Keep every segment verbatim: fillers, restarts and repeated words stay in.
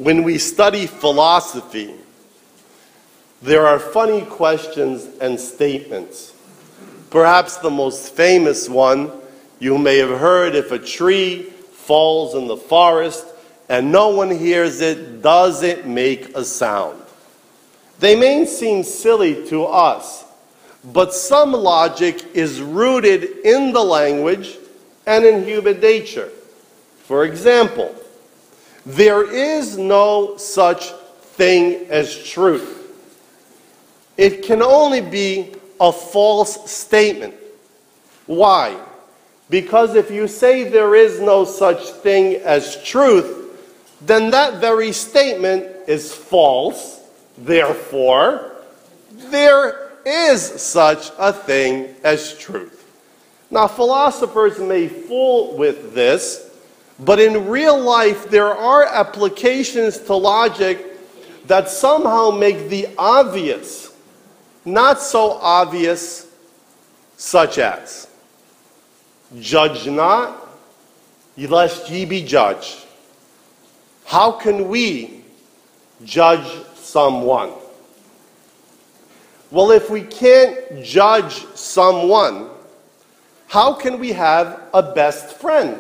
When we study philosophy, there are funny questions and statements. Perhaps the most famous one you may have heard: if a tree falls in the forest and no one hears it, does it make a sound? They may seem silly to us, but some logic is rooted in the language and in human nature. For example, there is no such thing as truth. It can only be a false statement. Why? Because if you say there is no such thing as truth, then that very statement is false. Therefore, there is such a thing as truth. Now, philosophers may fool with this, but in real life, there are applications to logic that somehow make the obvious not so obvious, such as, judge not, lest ye be judged. How can we judge someone? Well, if we can't judge someone, how can we have a best friend?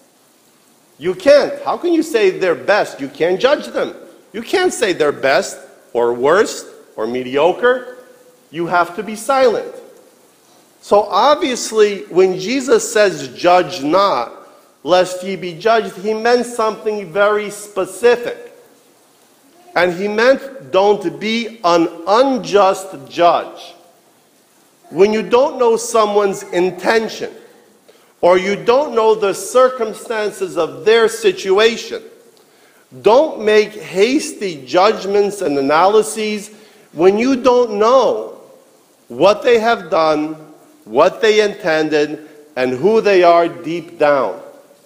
You can't. How can you say they're best? You can't judge them. You can't say they're best or worst or mediocre. You have to be silent. So obviously, when Jesus says, judge not, lest ye be judged, he meant something very specific. And he meant, don't be an unjust judge. When you don't know someone's intention, or you don't know the circumstances of their situation, don't make hasty judgments and analyses when you don't know what they have done, what they intended, and who they are deep down.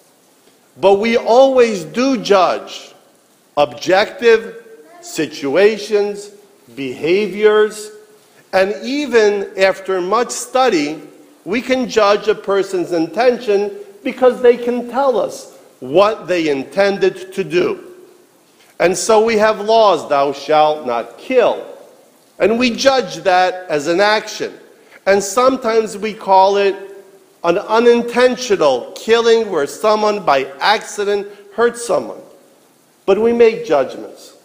But we always do judge objective situations, behaviors, and even after much study, we can judge a person's intention because they can tell us what they intended to do. And so we have laws, thou shalt not kill. And we judge that as an action. And sometimes we call it an unintentional killing where someone by accident hurts someone. But we make judgments.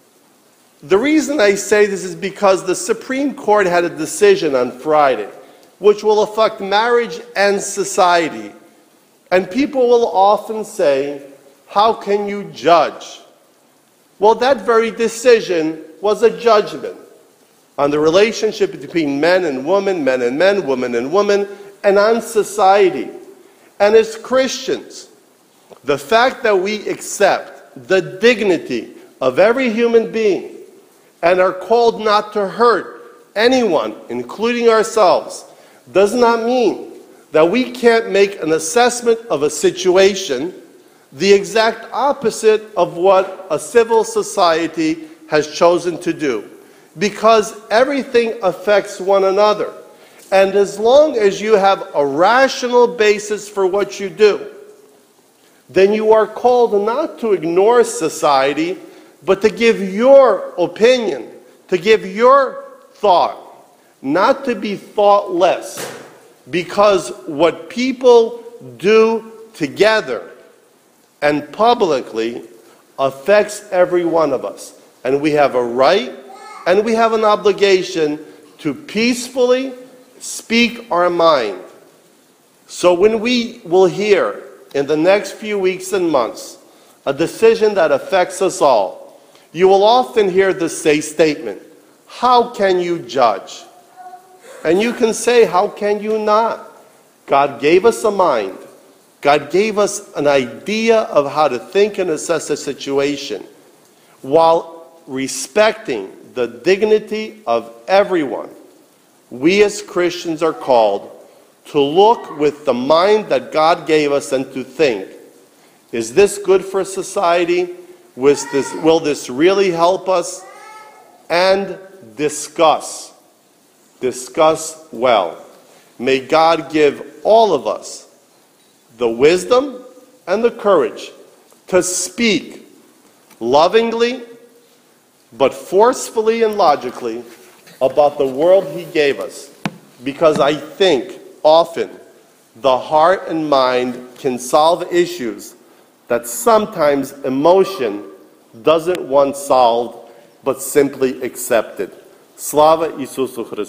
The reason I say this is because the Supreme Court had a decision on Friday which will affect marriage and society. And people will often say, how can you judge? Well, that very decision was a judgment on the relationship between men and women, men and men, women and women, and on society. And as Christians, the fact that we accept the dignity of every human being and are called not to hurt anyone, including ourselves, does not mean that we can't make an assessment of a situation the exact opposite of what a civil society has chosen to do. Because everything affects one another. And as long as you have a rational basis for what you do, then you are called not to ignore society, but to give your opinion, to give your thought, not to be thoughtless. Because what people do together and publicly affects every one of us. And we have a right and we have an obligation to peacefully speak our mind. So when we will hear in the next few weeks and months a decision that affects us all, you will often hear the say statement, how can you judge? And you can say, how can you not? God gave us a mind. God gave us an idea of how to think and assess a situation while respecting the dignity of everyone. We as Christians are called to look with the mind that God gave us and to think, is this good for society? Was this, will this really help us? And discuss. Discuss well. May God give all of us the wisdom and the courage to speak lovingly, but forcefully and logically about the world he gave us. Because I think often the heart and mind can solve issues that sometimes emotion doesn't want solved, but simply accepted. Slava Isusu Christu.